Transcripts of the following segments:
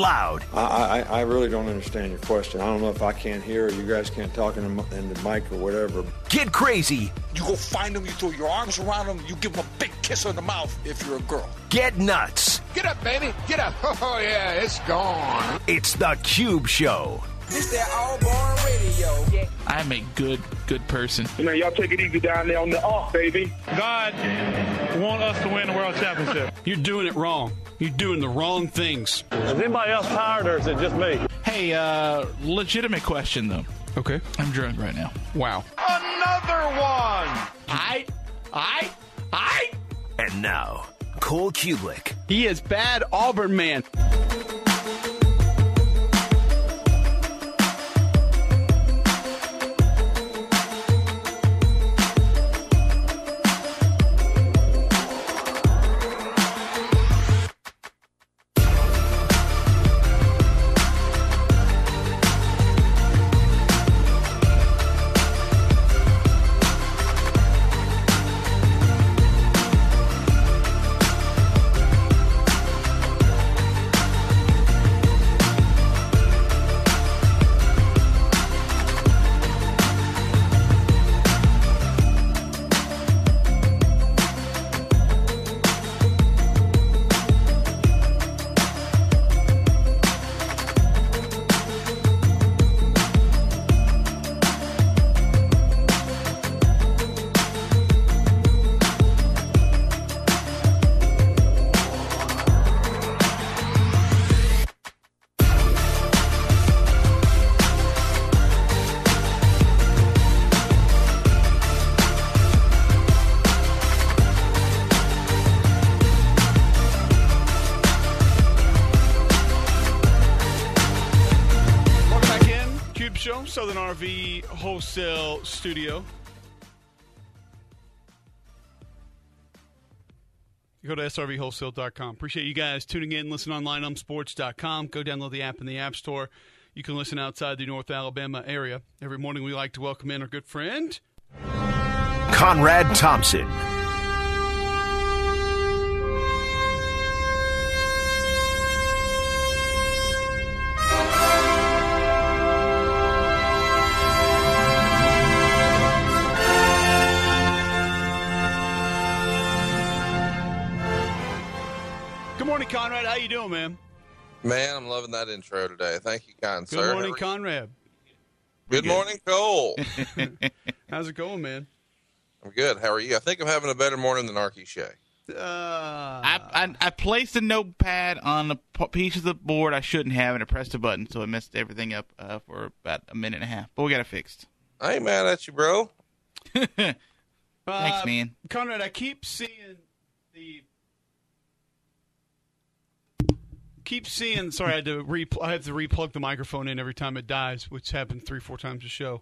loud. I really don't understand your question. I don't know if I can't hear or you guys can't talk in the mic or whatever. Get crazy. You go find them, you throw your arms around them, you give them a big kiss on the mouth if you're a girl. Get nuts. Get up, baby. Get up. Oh, yeah, it's gone. It's the Cube Show. This that all-born radio. Yeah. I'm a good person. Man, y'all take it easy down there on the off, baby. God want us to win the world championship. You're doing it wrong. You're doing the wrong things. Is anybody else tired or is it just me? Hey, legitimate question, though. Okay. I'm drunk right now. Wow. Another one. And now, Cole Kubelik. He is bad Auburn man. Southern RV Wholesale Studio. You go to srvwholesale.com. Appreciate you guys tuning in. Listen online on sports.com. Go download the app in the App Store. You can listen outside the North Alabama area. Every morning we like to welcome in our good friend, Conrad Thompson. Good morning, Conrad. How you doing, man? Man, I'm loving that intro today. Thank you, kind sir. Good morning, Conrad. Good morning, Cole. How's it going, man? I'm good. How are you? I think I'm having a better morning than Arky Shea. I placed a notepad on a piece of the board I shouldn't have, and I pressed a button, so it messed everything up for about a minute and a half. But we got it fixed. I ain't mad at you, bro. Thanks, man. Conrad, I keep seeing sorry, I have to replug the microphone in every time it dies, which happened 3-4 times a show.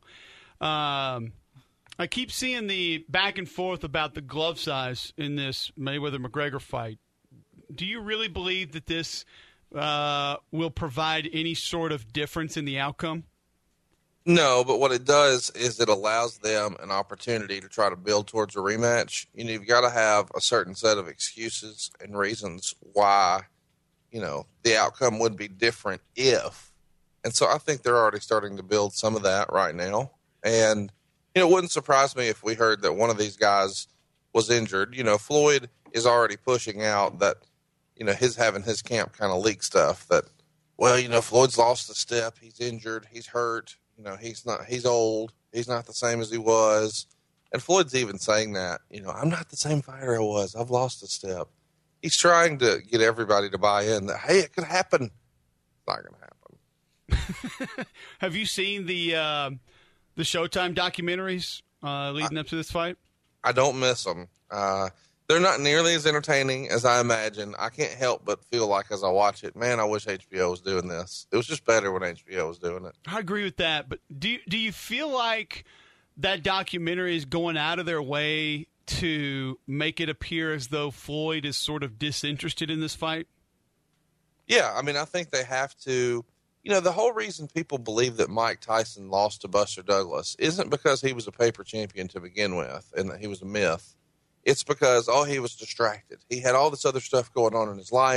I keep seeing the back and forth about the glove size in this Mayweather-McGregor fight. Do you really believe that this will provide any sort of difference in the outcome? No, but what it does is it allows them an opportunity to try to build towards a rematch. You know, you've got to have a certain set of excuses and reasons why, you know, the outcome would be different if. And so I think they're already starting to build some of that right now. And, you know, it wouldn't surprise me if we heard that one of these guys was injured. You know, Floyd is already pushing out that, you know, having his camp kind of leak stuff that, well, you know, Floyd's lost a step. He's injured. He's hurt. You know, he's old. He's not the same as he was. And Floyd's even saying that, you know, I'm not the same fighter I was. I've lost a step. He's trying to get everybody to buy in that, hey, it could happen. It's not going to happen. Have you seen the Showtime documentaries leading up to this fight? I don't miss them. They're not nearly as entertaining as I imagine. I can't help but feel like as I watch it, man, I wish HBO was doing this. It was just better when HBO was doing it. I agree with that. But do you feel like that documentary is going out of their way to make it appear as though Floyd is sort of disinterested in this fight? Yeah, I mean, I think they have to. You know, the whole reason people believe that Mike Tyson lost to Buster Douglas isn't because he was a paper champion to begin with and that he was a myth. It's because, he was distracted. He had all this other stuff going on in his life.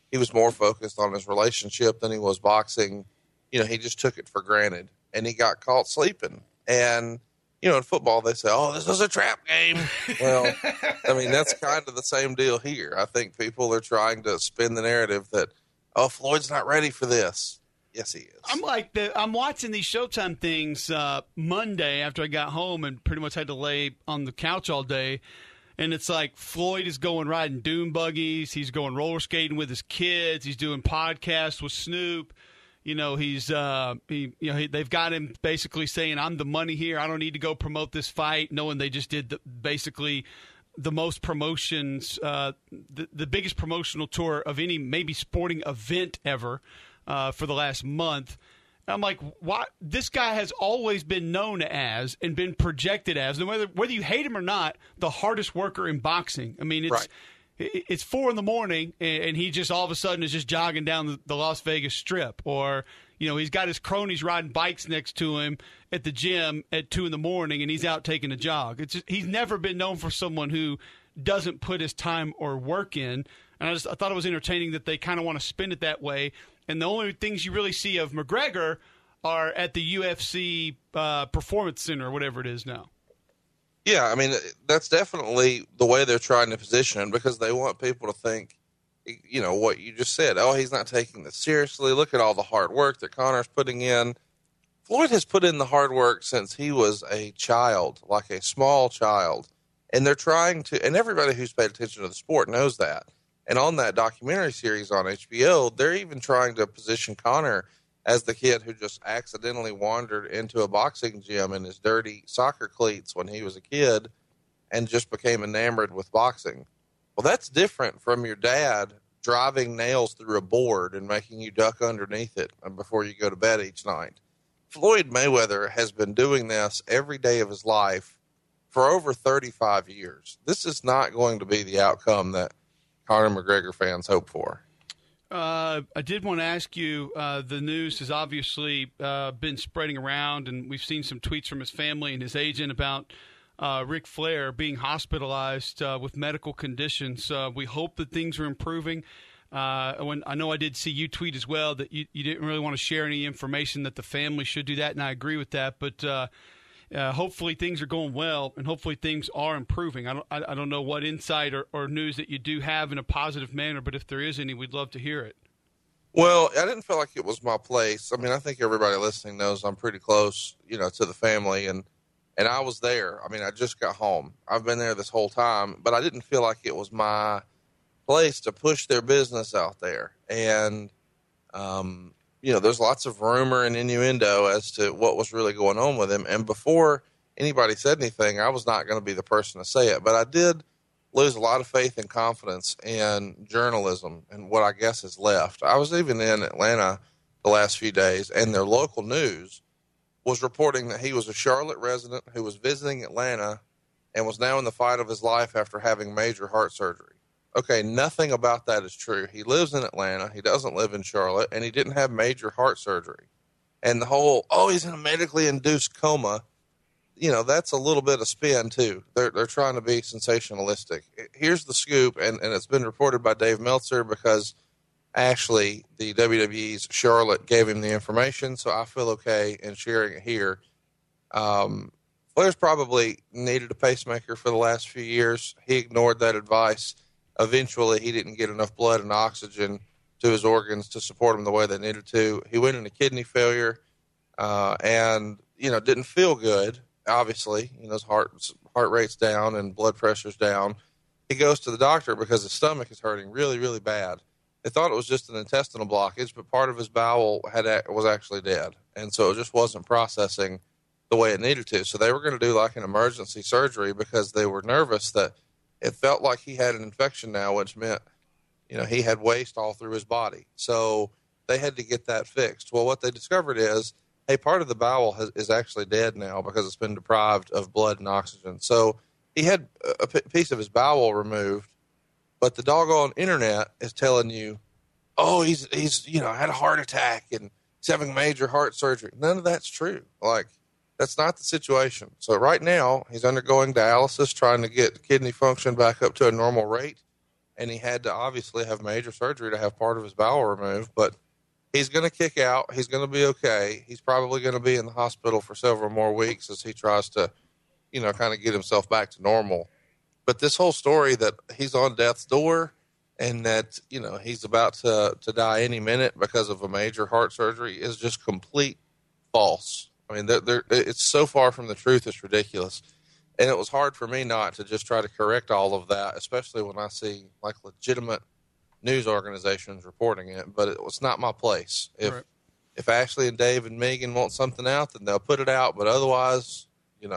he was more focused on his relationship than he was boxing. You know, he just took it for granted, and he got caught sleeping. And, you know, in football, they say, oh, this is a trap game. Well, I mean, that's kind of the same deal here. I think people are trying to spin the narrative that, oh, Floyd's not ready for this. Yes, he is. I'm watching these Showtime things Monday after I got home and pretty much had to lay on the couch all day. And it's like Floyd is going riding dune buggies. He's going roller skating with his kids. He's doing podcasts with Snoop. You know, they've got him basically saying, I'm the money here. I don't need to go promote this fight, knowing they just did basically the most promotions, the biggest promotional tour of any maybe sporting event ever for the last month. I'm like, what? This guy has always been known as and been projected as, and whether you hate him or not, the hardest worker in boxing. I mean, it's 4 a.m. and he just all of a sudden is just jogging down the Las Vegas Strip, or you know, he's got his cronies riding bikes next to him at the gym at 2 a.m. and he's out taking a jog. He's never been known for someone who doesn't put his time or work in, and I thought it was entertaining that they kind of want to spin it that way. And the only things you really see of McGregor are at the UFC Performance Center or whatever it is now. Yeah, I mean, that's definitely the way they're trying to position him, because they want people to think, you know, what you just said. Oh, he's not taking this seriously. Look at all the hard work that Conor's putting in. Floyd has put in the hard work since he was a child, like a small child. And they're trying to, and everybody who's paid attention to the sport knows that. And on that documentary series on HBO, they're even trying to position Conor as the kid who just accidentally wandered into a boxing gym in his dirty soccer cleats when he was a kid and just became enamored with boxing. Well, that's different from your dad driving nails through a board and making you duck underneath it before you go to bed each night. Floyd Mayweather has been doing this every day of his life for over 35 years. This is not going to be the outcome that Conor McGregor fans hope for. I did want to ask you, the news has obviously been spreading around, and we've seen some tweets from his family and his agent about Ric Flair being hospitalized with medical conditions. We hope that things are improving. I know I did see you tweet as well that you didn't really want to share any information, that the family should do that, and I agree with that. But hopefully things are going well, and hopefully things are improving. I don't know what insight or news that you do have in a positive manner, but if there is any, we'd love to hear it. Well, I didn't feel like it was my place. I mean, I think everybody listening knows I'm pretty close, you know, to the family, and I was there. I mean, I just got home. I've been there this whole time, but I didn't feel like it was my place to push their business out there. And, you know, there's lots of rumor and innuendo as to what was really going on with him. And before anybody said anything, I was not going to be the person to say it. But I did lose a lot of faith and confidence in journalism and what I guess is left. I was even in Atlanta the last few days, and their local news was reporting that he was a Charlotte resident who was visiting Atlanta and was now in the fight of his life after having major heart surgery. Okay, nothing about that is true. He lives in Atlanta. He doesn't live in Charlotte, and he didn't have major heart surgery. And the whole, oh, he's in a medically induced coma, you know, that's a little bit of spin, too. They're trying to be sensationalistic. Here's the scoop, and it's been reported by Dave Meltzer because actually the WWE's Charlotte gave him the information, so I feel okay in sharing it here. Flair's probably needed a pacemaker for the last few years. He ignored that advice. Eventually, he didn't get enough blood and oxygen to his organs to support him the way they needed to. He went into kidney failure and, you know, didn't feel good, obviously. You know, his heart rate's down and blood pressure's down. He goes to the doctor because his stomach is hurting really, really bad. They thought it was just an intestinal blockage, but part of his bowel was actually dead. And so it just wasn't processing the way it needed to. So they were going to do like an emergency surgery because they were nervous that it felt like he had an infection now, which meant, you know, he had waste all through his body. So they had to get that fixed. Well, what they discovered is, hey, part of the bowel is actually dead now because it's been deprived of blood and oxygen. So he had a piece of his bowel removed, but the doggone internet is telling you, oh, he's you know, had a heart attack and he's having major heart surgery. None of that's true. Like, that's not the situation. So right now, he's undergoing dialysis, trying to get kidney function back up to a normal rate. and he had to obviously have major surgery to have part of his bowel removed. But he's going to kick out. He's going to be okay. He's probably going to be in the hospital for several more weeks as he tries to, kind of get himself back to normal. But this whole story that he's on death's door and that, he's about to die any minute because of a major heart surgery is just complete false. I mean, it's so far from the truth, it's ridiculous. And it was hard for me not to just try to correct all of that, especially when I see like legitimate news organizations reporting it. But it was not my place. If Ashley and Dave and Megan want something out, then they'll put it out. But otherwise,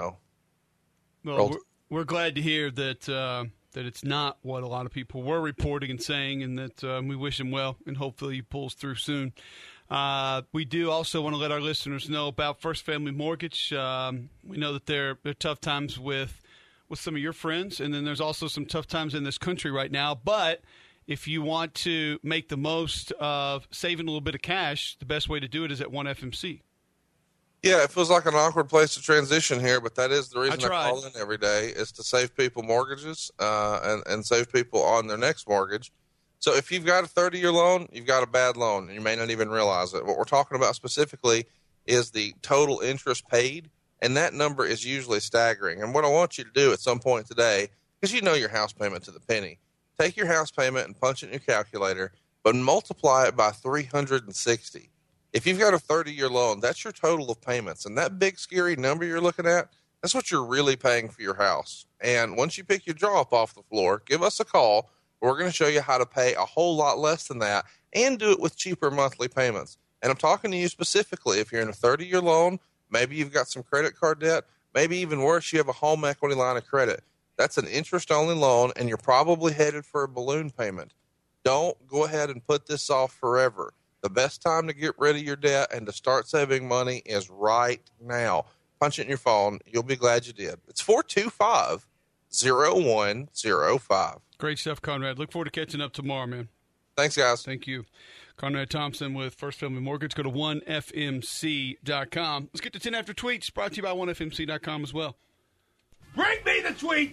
Well, we're glad to hear that that it's not what a lot of people were reporting and saying, and that we wish him well, and hopefully he pulls through soon. We do also want to let our listeners know about First Family Mortgage. We know that there are tough times with some of your friends, and then there's also some tough times in this country right now. But if you want to make the most of saving a little bit of cash, the best way to do it is at 1FMC. Yeah, it feels like an awkward place to transition here, but that is the reason I call in every day, is to save people mortgages and save people on their next mortgage. So if you've got a 30-year loan, you've got a bad loan, and you may not even realize it. What we're talking about specifically is the total interest paid, and that number is usually staggering. And what I want you to do at some point today, because you know your house payment to the penny, take your house payment and punch it in your calculator, but multiply it by 360. If you've got a 30-year loan, that's your total of payments. And that big, scary number you're looking at, that's what you're really paying for your house. And once you pick your jaw up off the floor, give us a call. We're going to show you how to pay a whole lot less than that and do it with cheaper monthly payments. And I'm talking to you specifically if you're in a 30-year loan, maybe you've got some credit card debt, maybe even worse, you have a home equity line of credit. That's an interest-only loan, and you're probably headed for a balloon payment. Don't go ahead and put this off forever. The best time to get rid of your debt and to start saving money is right now. Punch it in your phone. You'll be glad you did. It's 425-0105. Great stuff, Conrad. Look forward to catching up tomorrow, man. Thanks, guys. Thank you. Conrad Thompson with First Family Mortgage. Go to 1FMC.com. Let's get to 10 After Tweets, brought to you by 1FMC.com as well. Bring me the tweets!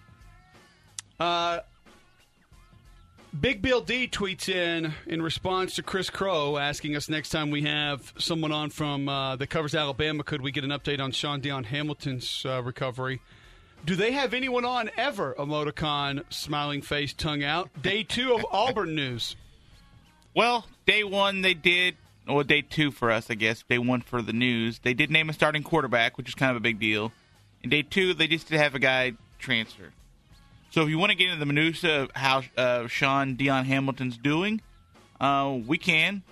Big Bill D tweets in response to Chris Crow asking us next time we have someone on from that covers Alabama, could we get an update on Sean Dion Hamilton's recovery? Do they have anyone on ever? Emoticon, smiling face, tongue out. Day 2 of Auburn news. Well, day 1 they did, or day 2 for us, I guess. Day 1 for the news. They did name a starting quarterback, which is kind of a big deal. And day 2, they just did have a guy transfer. So if you want to get into the minutiae of how Sean Dion Hamilton's doing, we can.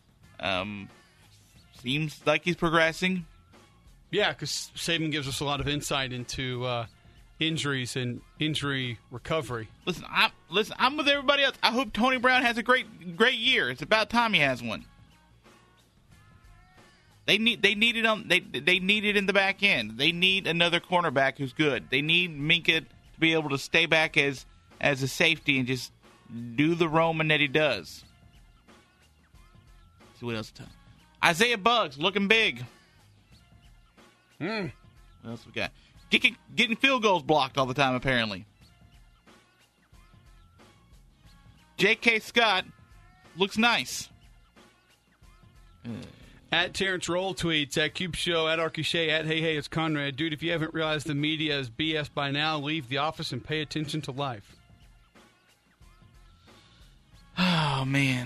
Seems like he's progressing. Yeah, because Saban gives us a lot of insight into injuries and injury recovery. Listen, I'm with everybody else. I hope Tony Brown has a great year. It's about time he has one. They need it in the back end. They need another cornerback who's good. They need Minka to be able to stay back as a safety and just do the roaming that he does. Let's see what else to tell. Isaiah Buggs looking big. What else we got? Getting field goals blocked all the time, apparently. J.K. Scott looks nice. At Terrence Roll tweets, at Cube Show, at Arky Shea, at Hey, it's Conrad. Dude, if you haven't realized the media is BS by now, leave the office and pay attention to life. Oh, man.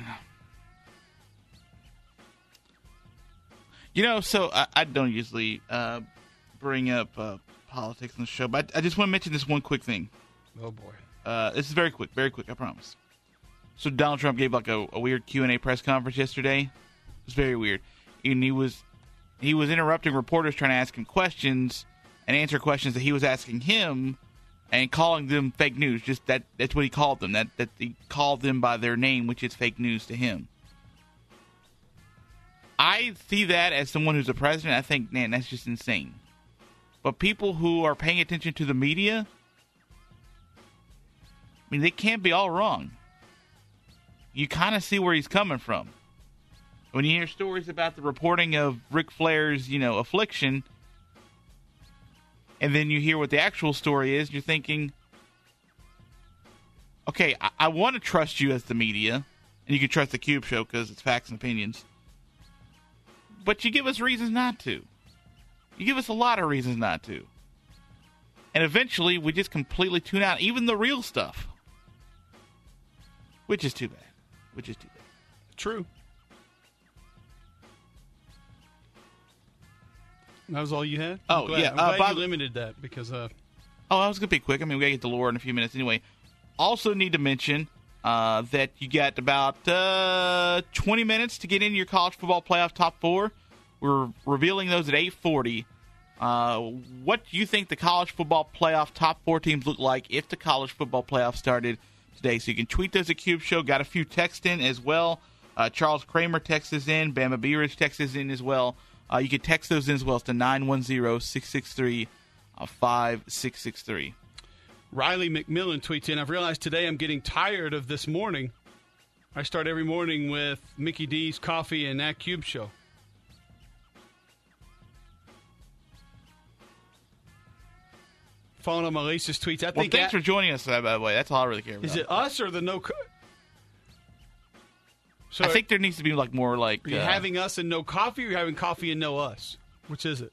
So I don't usually bring up politics on the show, but I just want to mention this one quick thing. Oh, boy. This is very quick, I promise. So Donald Trump gave like a weird Q&A press conference yesterday. It was very weird. And he was interrupting reporters trying to ask him questions and answer questions that he was asking him and calling them fake news. Just that's what he called them. That he called them by their name, which is fake news to him. I see that as someone who's a president. I think, man, that's just insane. But people who are paying attention to the media, I mean, they can't be all wrong. You kind of see where he's coming from. When you hear stories about the reporting of Ric Flair's, affliction, and then you hear what the actual story is, you're thinking, okay, I want to trust you as the media, and you can trust the Cube Show because it's facts and opinions. But you give us reasons not to. You give us a lot of reasons not to. And eventually, we just completely tune out even the real stuff. Which is too bad. True. That was all you had? Oh, yeah. I'm glad you limited that because... I was going to be quick. I mean, we got to get to lore in a few minutes anyway. Also need to mention that you got about 20 minutes to get into your college football playoff top 4. We're revealing those at 8:40. What do you think the college football playoff top 4 teams look like if the college football playoff started today? So you can tweet those at Cube Show. Got a few texts in as well. Charles Kramer texts us in. Bama Beerage texts us in as well. You can text those in as well. It's to 910-663-5663. Riley McMillan tweets in, I've realized today I'm getting tired of this morning. I start every morning with Mickey D's coffee and that Cube Show. Following on Melissa's tweets, I think... Well, thanks for joining us, by the way. That's all I really care about. Is it us or the no... So I think there needs to be more like... Are you having us and no coffee, or are you having coffee and no us? Which is it?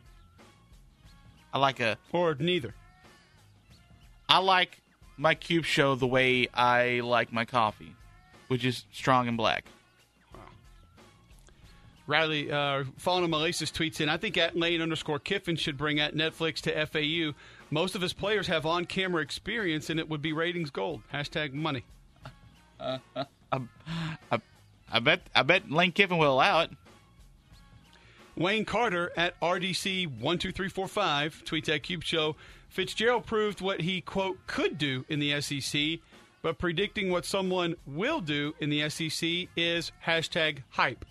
Or neither. I like my Cube Show the way I like my coffee, which is strong and black. Wow. Riley, following on Melissa's tweets in, I think @Lane_Kiffin should bring at Netflix to FAU. Most of his players have on-camera experience, and it would be ratings gold. #money. I bet Lane Kiffin will allow it. Wayne Carter at RDC12345 tweets at Cube Show. Fitzgerald proved what he, quote, could do in the SEC, but predicting what someone will do in the SEC is #hype.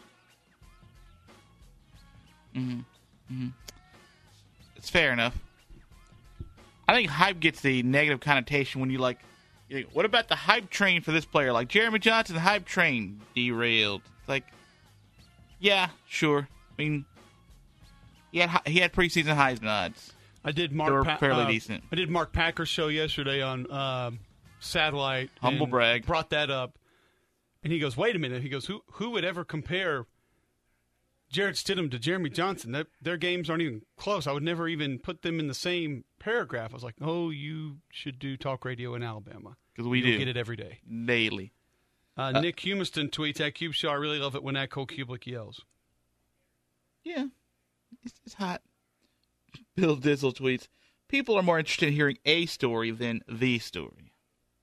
It's fair enough. I think hype gets the negative connotation when you what about the hype train for this player? Like Jeremy Johnson, the hype train derailed. It's like, yeah, sure. I mean, he had preseason Heisman odds. I did they were fairly decent. I did Mark Packer's show yesterday on satellite. Humble brag. Brought that up, and he goes, "Wait a minute." He goes, "Who would ever compare Jarrett Stidham to Jeremy Johnson? Their games aren't even close. I would never even put them in the same paragraph." I was like, "Oh, you should do talk radio in Alabama because we do get it every day, daily." Nick Humiston tweets at Cube Show, "I really love it when that Cole Kublik yells." Yeah, it's hot. Bill Dizzle tweets, people are more interested in hearing a story than the story.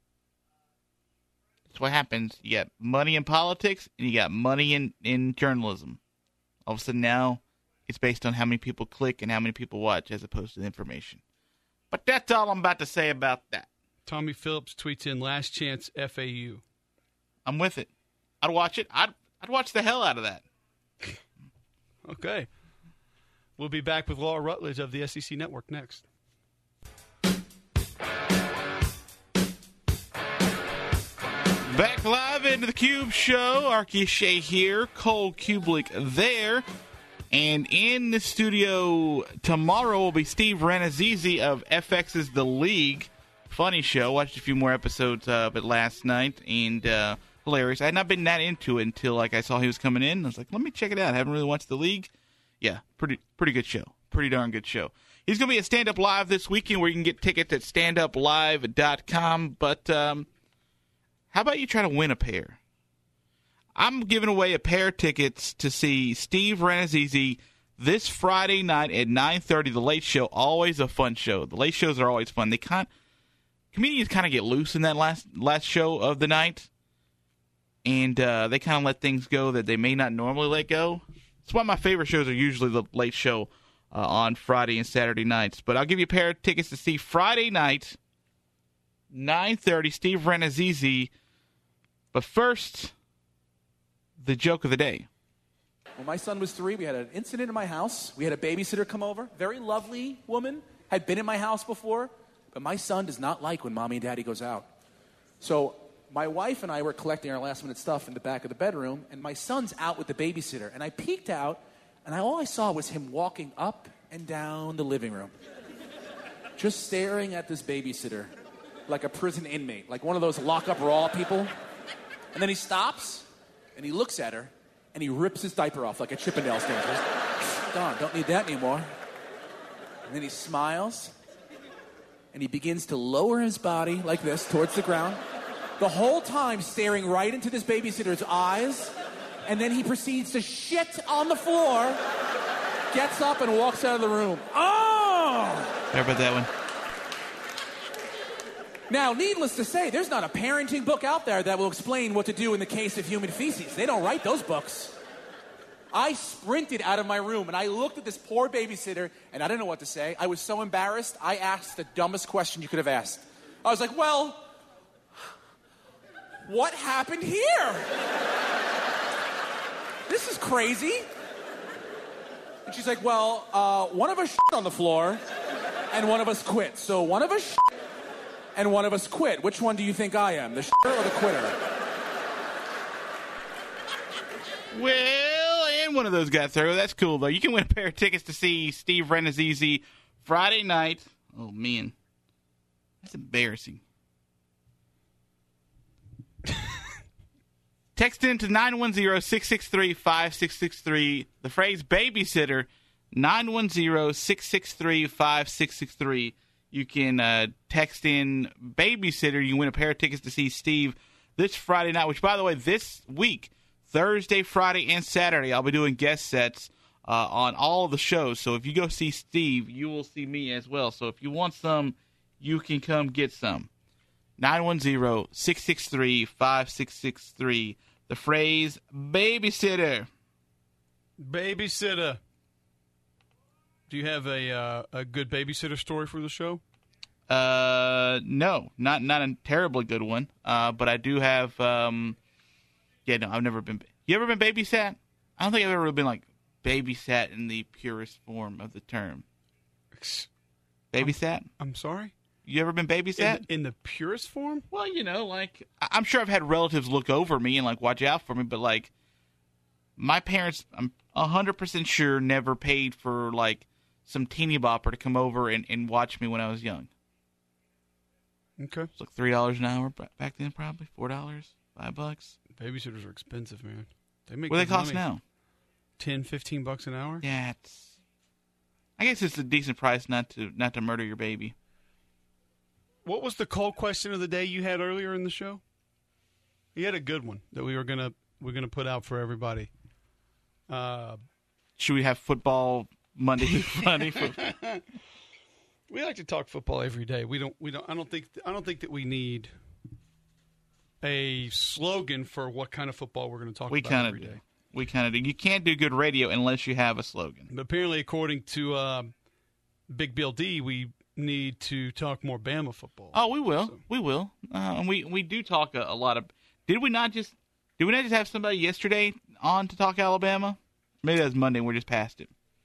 That's what happens. You got money in politics, and you got money in journalism. All of a sudden now, it's based on how many people click and how many people watch as opposed to the information. But that's all I'm about to say about that. Tommy Phillips tweets in, "Last chance FAU." I'm with it. I'd watch it. I'd watch the hell out of that. Okay. We'll be back with Laura Rutledge of the SEC Network next. Back live into the Cube Show. Archie Shea here. Cole Kublik there. And in the studio tomorrow will be Steve Renazizi of FX's The League. Funny show. Watched a few more episodes of it last night. And hilarious. I had not been that into it until I saw he was coming in. I was like, let me check it out. I haven't really watched The League. Yeah, pretty good show. Pretty darn good show. He's going to be at Stand Up Live this weekend where you can get tickets at standuplive.com. But how about you try to win a pair? I'm giving away a pair of tickets to see Steve Renazizi this Friday night at 9:30. The Late Show, always a fun show. The late shows are always fun. Comedians kind of get loose in that last show of the night, and they kind of let things go that they may not normally let go. That's why my favorite shows are usually the Late Show on Friday and Saturday nights. But I'll give you a pair of tickets to see Friday night, 9:30, Steve Renazizi. But first, the joke of the day. When my son was 3, we had an incident in my house. We had a babysitter come over. Very lovely woman. Had been in my house before. But my son does not like when mommy and daddy goes out. So my wife and I were collecting our last-minute stuff in the back of the bedroom, and my son's out with the babysitter. And I peeked out, and all I saw was him walking up and down the living room, just staring at this babysitter. like a prison inmate, like one of those lock-up raw people. And then he stops, and he looks at her, and he rips his diaper off like a Chippendales dancer. Gone, don't need that anymore. And then he smiles, and he begins to lower his body like this towards the ground, the whole time staring right into this babysitter's eyes, and then he proceeds to shit on the floor, gets up, and walks out of the room. Oh! Sorry about that one. Now, needless to say, there's not a parenting book out there that will explain what to do in the case of human feces. They don't write those books. I sprinted out of my room, and I looked at this poor babysitter, and I didn't know what to say. I was so embarrassed, I asked the dumbest question you could have asked. I was like, well, what happened here? This is crazy. And she's like, well, one of us shit on the floor, and one of us quit. So one of us shit, and one of us quit. Which one do you think I am, the shitter or the quitter? Well, and one of those got through. That's cool, though. You can win a pair of tickets to see Steve Renazizi Friday night. Oh, man. That's embarrassing. Text in to 910-663-5663. The phrase babysitter, 910-663-5663. You can text in babysitter. You can win a pair of tickets to see Steve this Friday night, which, by the way, this week, Thursday, Friday, and Saturday, I'll be doing guest sets on all of the shows. So if you go see Steve, you will see me as well. So if you want some, you can come get some. 910-663-5663. The phrase babysitter. Babysitter. Do you have a good babysitter story for the show? No, not a terribly good one. But I do have. No, I've never been. You ever been babysat? I don't think I've ever really been like babysat in the purest form of the term. Babysat? I'm sorry? You ever been babysat? In the purest form? Well, like I'm sure I've had relatives look over me and like watch out for me, but like my parents, I'm 100% sure never paid for like some teeny bopper to come over and watch me when I was young. Okay. It's like $3 an hour back then, probably $4, $5. Babysitters are expensive, man. They make what do they cost money. now? $10-15 an hour. Yeah, I guess it's a decent price not to murder your baby. What was the cold question of the day you had earlier in the show? You had a good one that we're gonna put out for everybody. Should we have football Monday through Friday? We like to talk football every day. We don't. I don't think that we need a slogan for what kind of football we're going to talk about every day. We kind of do. You can't do good radio unless you have a slogan. But apparently, according to Big Bill D, we need to talk more Bama football. Oh, we will. So. We will. And we do talk a lot of. Did we not just have somebody yesterday on to talk Alabama? Maybe that was Monday and we're just past it.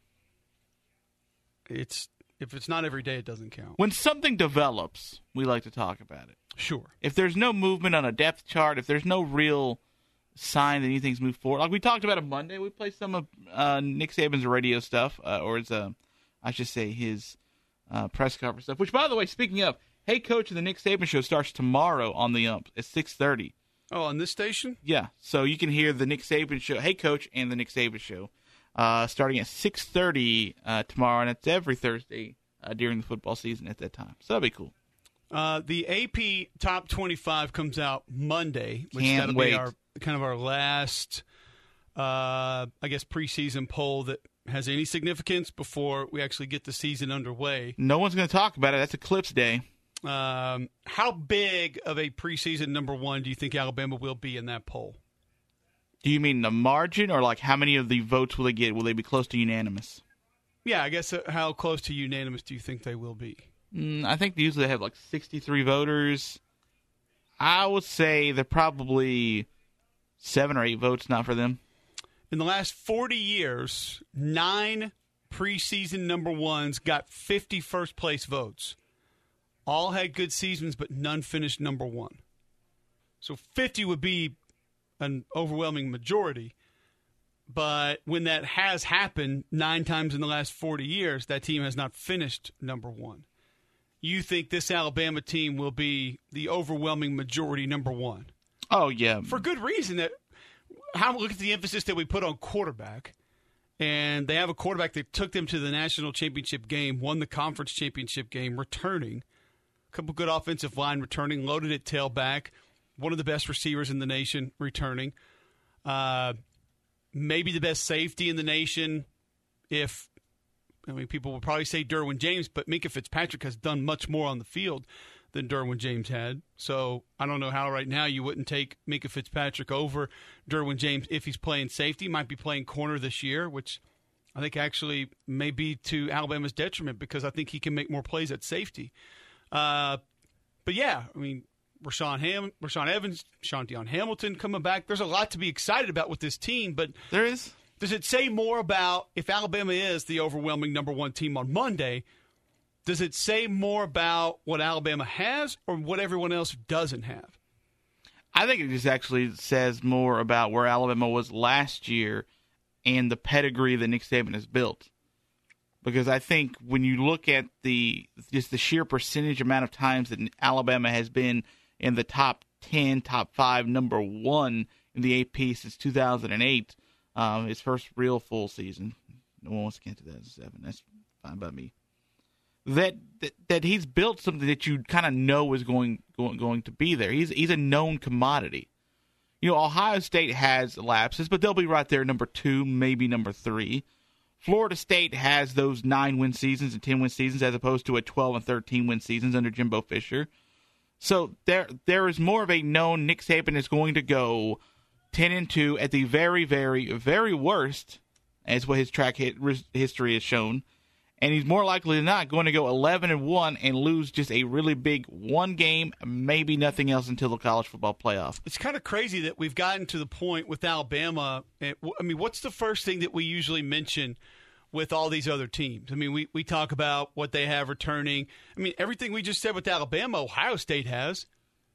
If it's not every day, it doesn't count. When something develops, we like to talk about it. Sure. If there's no movement on a depth chart, if there's no real sign that anything's moved forward, like we talked about on Monday, we played some of Nick Saban's radio stuff, or his, I should say, his press conference stuff. Which, by the way, speaking of, Hey Coach of the Nick Saban Show starts tomorrow on the Ump at 6:30. Oh, on this station? Yeah. So you can hear the Nick Saban Show, Hey Coach, and the Nick Saban Show. Starting at 6:30 tomorrow, and it's every Thursday during the football season at that time. So that'll be cool. The AP Top 25 comes out Monday, which Can't that'll wait. be our last, I guess, preseason poll that has any significance before we actually get the season underway. No one's going to talk about it. That's Eclipse Day. How big of a preseason number one do you think Alabama will be in that poll? Do you mean the margin, or like how many of the votes will they get? Will they be close to unanimous? Yeah, I guess how close to unanimous do you think they will be? I think usually they have like 63 voters. I would say they're probably 7 or 8 votes not for them. In the last 40 years, 9 preseason number ones got 50 first-place votes. All had good seasons, but none finished number one. So 50 would be an overwhelming majority. But when that has happened 9 times in the last 40 years, that team has not finished number one. you think this Alabama team will be the overwhelming majority number one. Oh, yeah. For good reason. Look at the emphasis that we put on quarterback. And they have a quarterback that took them to the national championship game, won the conference championship game, returning. A couple good offensive line returning, loaded at tailback. One of the best receivers in the nation returning. Maybe the best safety in the nation people will probably say Derwin James, but Minkah Fitzpatrick has done much more on the field than Derwin James had. So I don't know how right now you wouldn't take Minkah Fitzpatrick over Derwin James if he's playing safety. Might be playing corner this year, which I think actually may be to Alabama's detriment because I think he can make more plays at safety. But yeah, I mean, Rashawn Evans, Sean Deion Hamilton coming back. There's a lot to be excited about with this team, but there is. Does it say more about if Alabama is the overwhelming number one team on Monday? Does it say more about what Alabama has or what everyone else doesn't have? I think it just actually says more about where Alabama was last year and the pedigree that Nick Saban has built. Because I think when you look at the sheer percentage amount of times that Alabama has been in the top 10, top 5, number 1 in the AP since 2008, his first real full season. No one wants to get 2007. That's fine by me. That he's built something that you kind of know is going to be there. He's a known commodity. You know, Ohio State has lapses, but they'll be right there, number 2, maybe number 3. Florida State has those 9-win seasons and 10-win seasons as opposed to a 12 and 13-win seasons under Jimbo Fisher. So there is more of a known Nick Saban is going to go 10-2 at the very, very, very worst, as what his track history has shown. And he's more likely than not going to go 11-1 and lose just a really big one game, maybe nothing else until the college football playoff. It's kind of crazy that we've gotten to the point with Alabama. I mean, what's the first thing that we usually mention with all these other teams? I mean, we talk about what they have returning. I mean, everything we just said with Alabama, Ohio State has.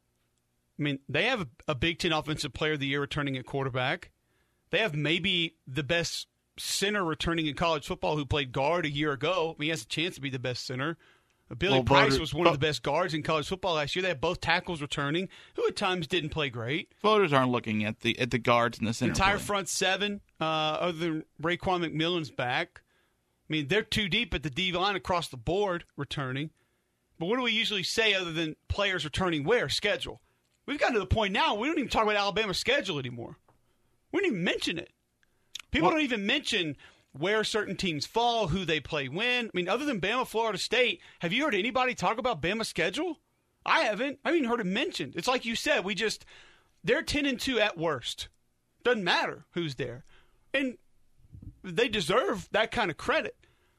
I mean, they have a Big Ten Offensive Player of the Year returning at quarterback. They have maybe the best center returning in college football who played guard a year ago. I mean, he has a chance to be the best center. Billy Price was one of the best guards in college football last year. They have both tackles returning, who at times didn't play great. Voters aren't looking at the guards in the center. Entire front seven, other than Raekwon McMillan's back. I mean, they're too deep at the D line across the board returning. But what do we usually say other than players returning where? Schedule. We've gotten to the point now we don't even talk about Alabama's schedule anymore. We don't even mention it. People don't even mention where certain teams fall, who they play when. I mean, other than Bama, Florida State, have you heard anybody talk about Bama's schedule? I haven't. I haven't even heard it mentioned. It's like you said, they're 10-2 at worst. Doesn't matter who's there. And they deserve that kind of credit.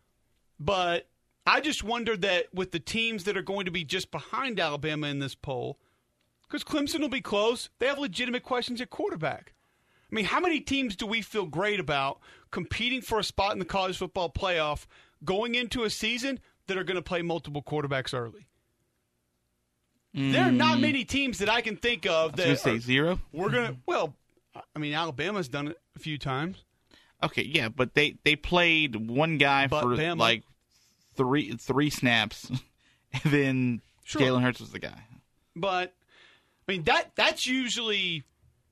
But I just wonder that with the teams that are going to be just behind Alabama in this poll, because Clemson will be close, they have legitimate questions at quarterback. I mean, how many teams do we feel great about competing for a spot in the college football playoff going into a season that are going to play multiple quarterbacks early? There are not many teams that I can think of that. I was going to say zero. Alabama's done it a few times. Okay, yeah, but they played one guy for Bama. like three snaps, and then Sure. Jalen Hurts was the guy. But I mean that's usually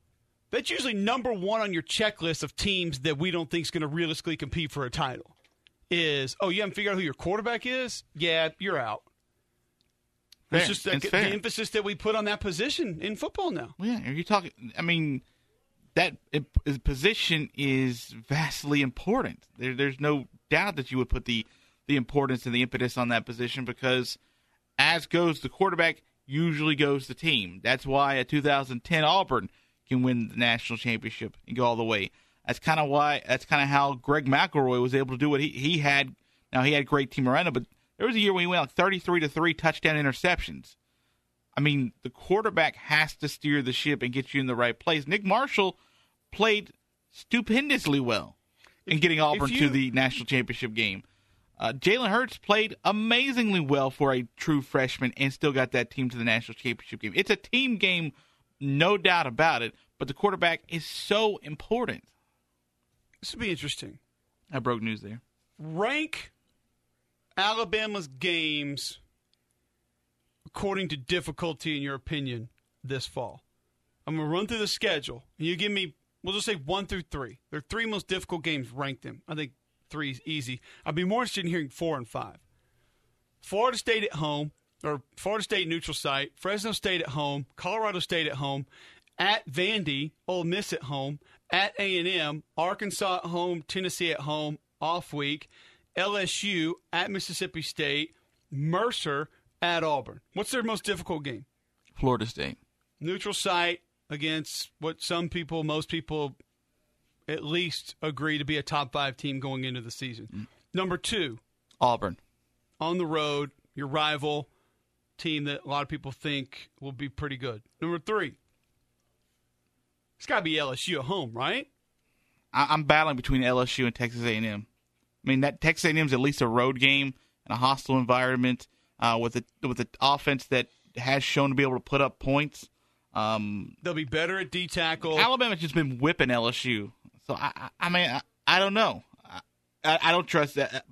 number one on your checklist of teams that we don't think is going to realistically compete for a title. Is you haven't figured out who your quarterback is? Yeah, you're out. It's just the emphasis that we put on that position in football now. Well, yeah, are you talking? I mean, that position is vastly important. There's no doubt that you would put the importance and the impetus on that position because as goes the quarterback, usually goes the team. That's why a 2010 Auburn can win the national championship and go all the way. That's kind of how Greg McElroy was able to do what he had. Now, he had a great team around him, but there was a year when he went like 33-3 touchdown interceptions. I mean, the quarterback has to steer the ship and get you in the right place. Nick Marshall played stupendously well in getting Auburn to the national championship game. Jalen Hurts played amazingly well for a true freshman and still got that team to the national championship game. It's a team game, no doubt about it, but the quarterback is so important. This would be interesting. I broke news there. Rank Alabama's games according to difficulty in your opinion this fall? I'm going to run through the schedule, and you give me, we'll just say 1 through 3. Their 3 most difficult games, rank them. I think 3 is easy. I'd be more interested in hearing 4 and 5. Florida State at home, or Florida State neutral site, Fresno State at home, Colorado State at home, at Vandy, Ole Miss at home, at A&M, Arkansas at home, Tennessee at home, off week, LSU at Mississippi State, Mercer at Auburn. What's their most difficult game? Florida State. Neutral site against what most people at least agree to be a top 5 team going into the season. Number 2. Auburn. On the road, your rival team that a lot of people think will be pretty good. Number 3. It's got to be LSU at home, right? I'm battling between LSU and Texas A&M. I mean, that Texas A&M is at least a road game in a hostile environment with an offense that has shown to be able to put up points. They'll be better at D tackle. Alabama's just been whipping LSU, so I mean, I don't know. I don't trust that.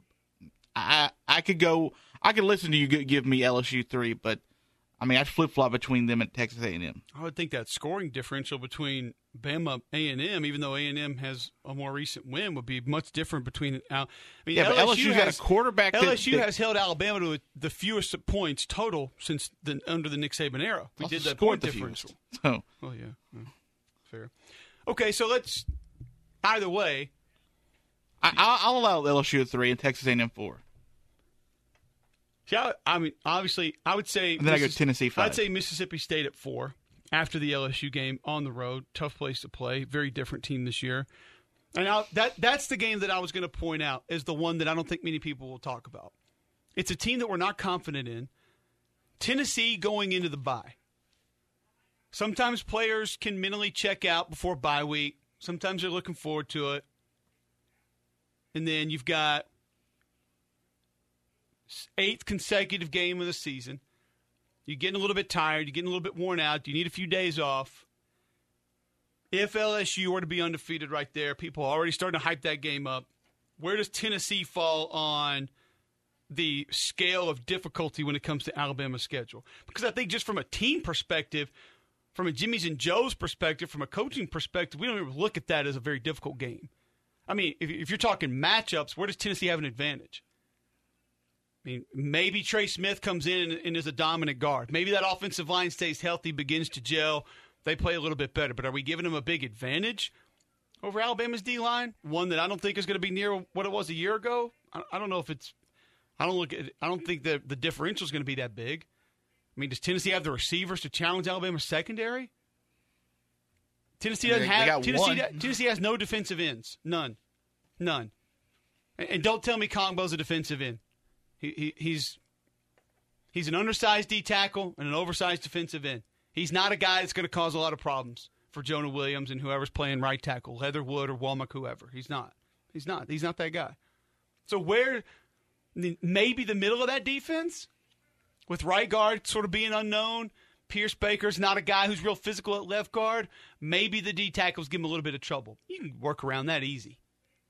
I could listen to you give me LSU 3, but I mean, I'd flip flop between them and Texas A&M. I would think that scoring differential between Bama A&M, even though A&M has a more recent win, would be much different between. I mean, yeah, but LSU's got a quarterback. LSU has held Alabama to the fewest points total since under the Nick Saban era. We did that point differential. So, oh yeah, fair. Okay, so let's. Either way, I'll allow LSU at 3 and Texas A&M 4. Yeah, I mean, obviously, I would say. And then I go Tennessee 5. I'd say Mississippi State at 4 after the LSU game on the road. Tough place to play. Very different team this year. And that's the game that I was going to point out as the one that I don't think many people will talk about. It's a team that we're not confident in. Tennessee going into the bye. Sometimes players can mentally check out before bye week. Sometimes they're looking forward to it. And then you've got 8th consecutive game of the season. You're getting a little bit tired. You're getting a little bit worn out. You need a few days off. If LSU were to be undefeated right there, people are already starting to hype that game up. Where does Tennessee fall on the scale of difficulty when it comes to Alabama's schedule? Because I think just from a team perspective, from a Jimmy's and Joe's perspective, from a coaching perspective, we don't even look at that as a very difficult game. I mean, if you're talking matchups, where does Tennessee have an advantage? I mean, maybe Trey Smith comes in and is a dominant guard. Maybe that offensive line stays healthy, begins to gel. They play a little bit better. But are we giving them a big advantage over Alabama's D-line? One that I don't think is going to be near what it was a year ago. I don't know if it's – I don't think the differential is going to be that big. I mean, does Tennessee have the receivers to challenge Alabama's secondary? Tennessee doesn't have – Tennessee has no defensive ends. None. And don't tell me Kongbo's a defensive end. He's an undersized D tackle and an oversized defensive end. He's not a guy that's going to cause a lot of problems for Jonah Williams and whoever's playing right tackle, Leatherwood or Womack, whoever. He's not that guy. So where maybe the middle of that defense with right guard sort of being unknown, Pierce Baker's not a guy who's real physical at left guard. Maybe the D tackles give him a little bit of trouble. You can work around that easy.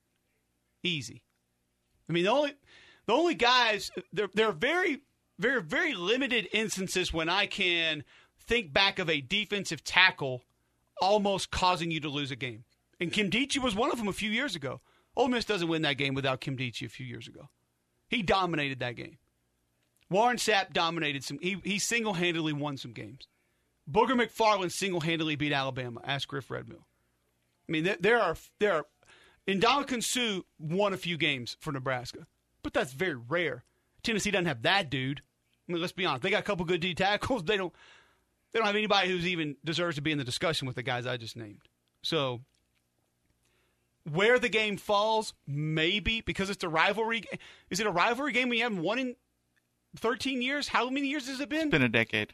I mean, the only guys, there are very, very, very limited instances when I can think back of a defensive tackle almost causing you to lose a game. And Nkemdiche was one of them a few years ago. Ole Miss doesn't win that game without Nkemdiche a few years ago. He dominated that game. Warren Sapp dominated some. He single-handedly won some games. Booger McFarland single-handedly beat Alabama. Ask Griff Redmill. I mean, there are Ndamukong Suh won a few games for Nebraska, but that's very rare. Tennessee doesn't have that dude. I mean, let's be honest. They got a couple good D tackles. They don't have anybody who's even deserves to be in the discussion with the guys I just named. So where the game falls, maybe because it's a rivalry. Is it a rivalry game when you haven't won in 13 years? How many years has it been? It's been a decade.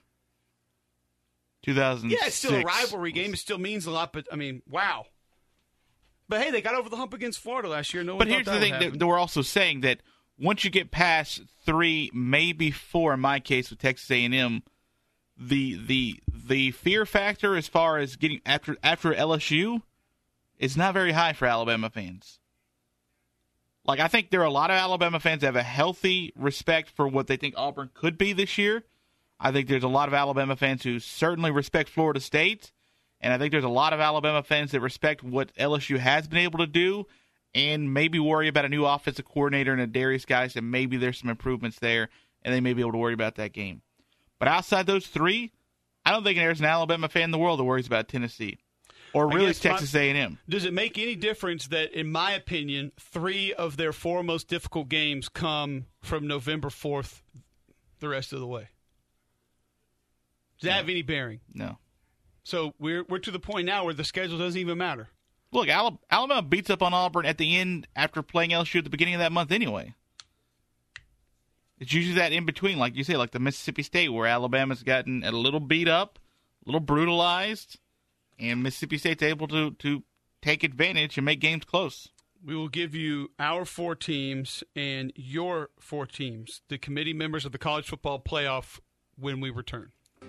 2006. Yeah, it's still a rivalry game. It still means a lot, but I mean, wow. But hey, they got over the hump against Florida last year. But here's the thing that we're also saying that once you get past 3, maybe 4 in my case with Texas A&M, the fear factor as far as getting after LSU is not very high for Alabama fans. Like, I think there are a lot of Alabama fans that have a healthy respect for what they think Auburn could be this year. I think there's a lot of Alabama fans who certainly respect Florida State, and I think there's a lot of Alabama fans that respect what LSU has been able to do and maybe worry about a new offensive coordinator and a Darius Geis, and maybe there's some improvements there, and they may be able to worry about that game. But outside those three, I don't think there's an Alabama fan in the world that worries about Tennessee or really Texas A&M. Does it make any difference that, in my opinion, 3 of their 4 most difficult games come from November 4th the rest of the way? Does that have any bearing? No. So we're to the point now where the schedule doesn't even matter. Look, Alabama beats up on Auburn at the end after playing LSU at the beginning of that month anyway. It's usually that in between, like you say, like the Mississippi State, where Alabama's gotten a little beat up, a little brutalized, and Mississippi State's able to take advantage and make games close. We will give you our 4 teams and your 4 teams, the committee members of the College Football Playoff, when we return.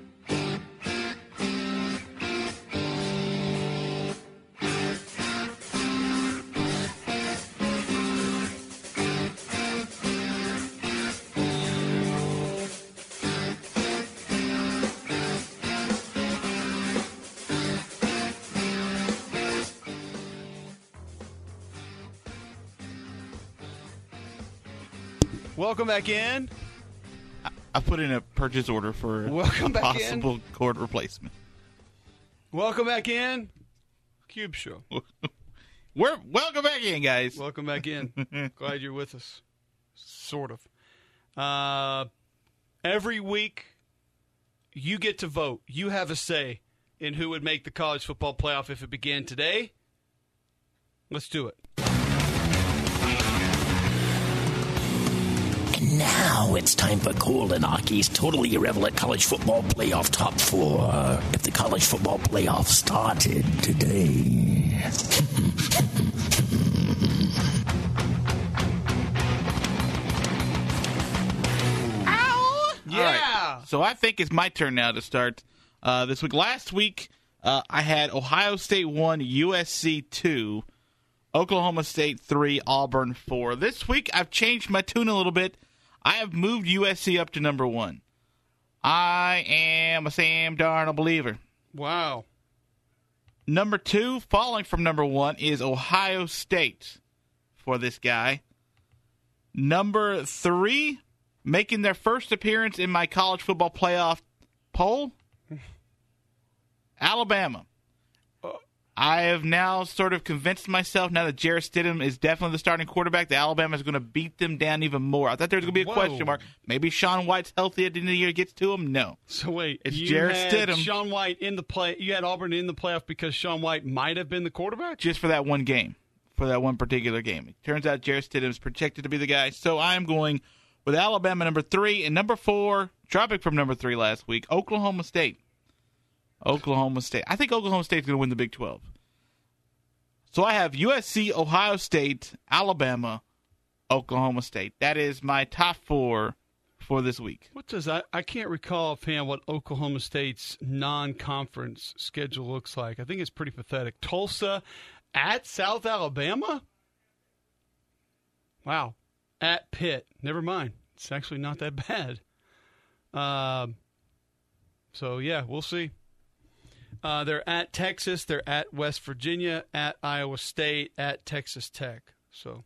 Welcome back in. I put in a purchase order for Welcome a back possible cord replacement. Welcome back in. Cube Show. Welcome back in, guys. Welcome back in. Glad you're with us. Sort of. Every week, you get to vote. You have a say in who would make the college football playoff if it began today. Let's do it. And now it's time for Cole and Aki's totally irrelevant college football playoff top 4. If the college football playoff started today. Ow! Yeah! All right. So I think it's my turn now to start this week. Last week, I had Ohio State 1, USC 2, Oklahoma State 3, Auburn 4. This week, I've changed my tune a little bit. I have moved USC up to number 1. I am a Sam Darnold believer. Wow. Number 2, falling from number 1, is Ohio State for this guy. Number 3, making their first appearance in my college football playoff poll, Alabama. I have now sort of convinced myself, now that Jarrett Stidham is definitely the starting quarterback, that Alabama is going to beat them down even more. I thought there was going to be a question mark. Maybe Sean White's healthy at the end of the year, gets to him. No. So wait, it's you Jarrett had Stidham. Sean White in the play. You had Auburn in the playoff because Sean White might have been the quarterback? Just for that one game, for that one particular game. It turns out Jarrett Stidham is projected to be the guy. So I'm going with Alabama number 3, and number 4, dropping from number 3 last week, Oklahoma State. Oklahoma State. I think Oklahoma State's going to win the Big 12. So I have USC, Ohio State, Alabama, Oklahoma State. That is my top 4 for this week. What does I can't recall offhand what Oklahoma State's non-conference schedule looks like. I think it's pretty pathetic. Tulsa at South Alabama? Wow. At Pitt. Never mind. It's actually not that bad. So, yeah, we'll see. They're at Texas, they're at West Virginia, at Iowa State, at Texas Tech. So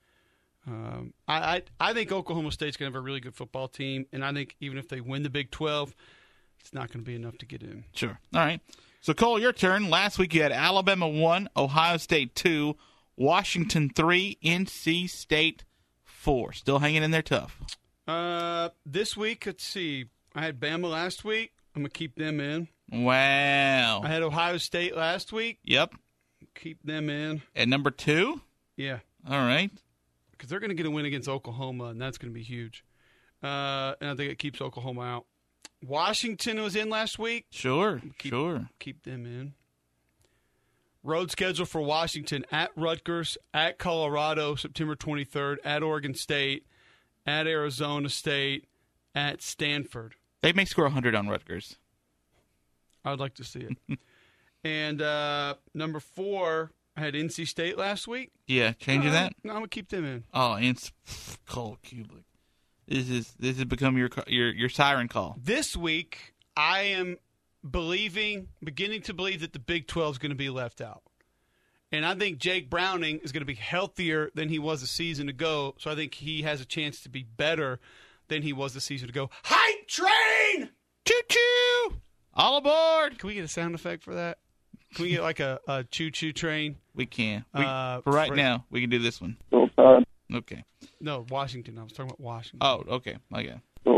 I think Oklahoma State's going to have a really good football team, and I think even if they win the Big 12, it's not going to be enough to get in. Sure. All right. So, Cole, your turn. Last week you had Alabama 1, Ohio State 2, Washington 3, NC State 4. Still hanging in there tough. This week, let's see. I had Bama last week. I'm going to keep them in. Wow. I had Ohio State last week. Yep. Keep them in. At number 2? Yeah. All right. Because they're going to get a win against Oklahoma, and that's going to be huge. And I think it keeps Oklahoma out. Washington was in last week. Sure. Keep them in. Road schedule for Washington at Rutgers, at Colorado, September 23rd, at Oregon State, at Arizona State, at Stanford. They may score 100 on Rutgers. I would like to see it. And number 4, I had NC State last week. Yeah, changing that? No, I'm going to keep them in. Oh, it's Cole Kubelik. This has become your siren call. This week, I am beginning to believe that the Big 12 is going to be left out. And I think Jake Browning is going to be healthier than he was a season ago, so I think he has a chance to be better than he was a season ago. Hype train! Choo-choo! All aboard! Can we get a sound effect for that? Can we get like a choo-choo train? We can. For right now, we can do this one. Okay. No, Washington. I was talking about Washington. Oh, okay. Okay.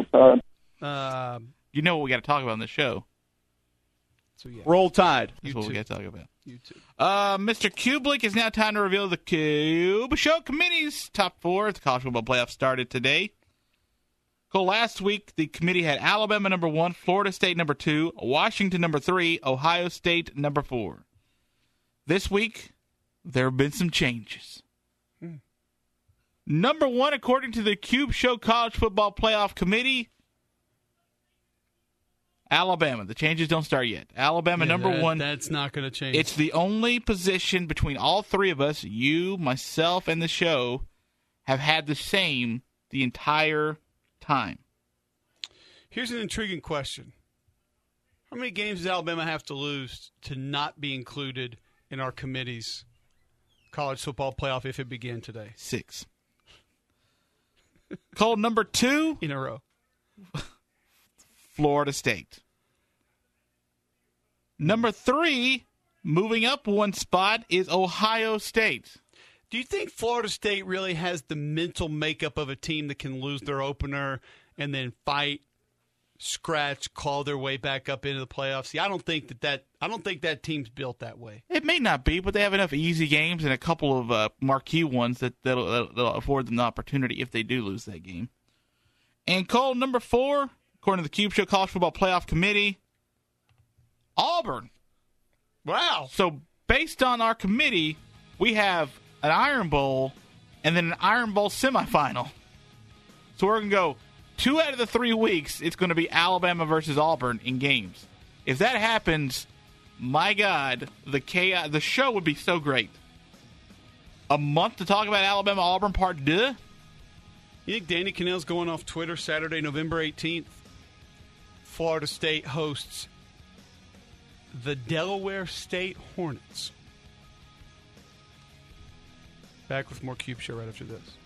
You know what we got to talk about on the show. So yeah. Roll Tide. That's what we got to talk about. YouTube. Mr. Kublik, it's now time to reveal the Cube Show Committee's top 4. The college football playoff started today. Cole, last week the committee had Alabama number 1, Florida State number 2, Washington number 3, Ohio State number 4. This week, there have been some changes. Number 1, according to the Cube Show College Football Playoff Committee, Alabama. The changes don't start yet. Alabama number 1. That's not going to change. It's the only position between all three of us, you, myself, and the show, have had the same the entire time. Here's an intriguing question. How many games does Alabama have to lose to not be included in our committee's college football playoff if it began today? 6. Cole, number 2. In a row. Florida State. Number 3, moving up one spot, is Ohio State. Do you think Florida State really has the mental makeup of a team that can lose their opener and then fight, scratch, claw their way back up into the playoffs? See, I don't think that team's built that way. It may not be, but they have enough easy games and a couple of marquee ones that'll afford them the opportunity if they do lose that game. And Cole, number 4, according to the Cube Show College Football Playoff Committee, Auburn. Wow. So based on our committee, we have an Iron Bowl and then an Iron Bowl semifinal. So we're going to go 2 out of the 3 weeks, it's going to be Alabama versus Auburn in games. If that happens, my God, the show would be so great. A month to talk about Alabama-Auburn part 2? You think Danny Cannell's going off Twitter Saturday, November 18th? Florida State hosts the Delaware State Hornets. Back with more Cube Show right after this.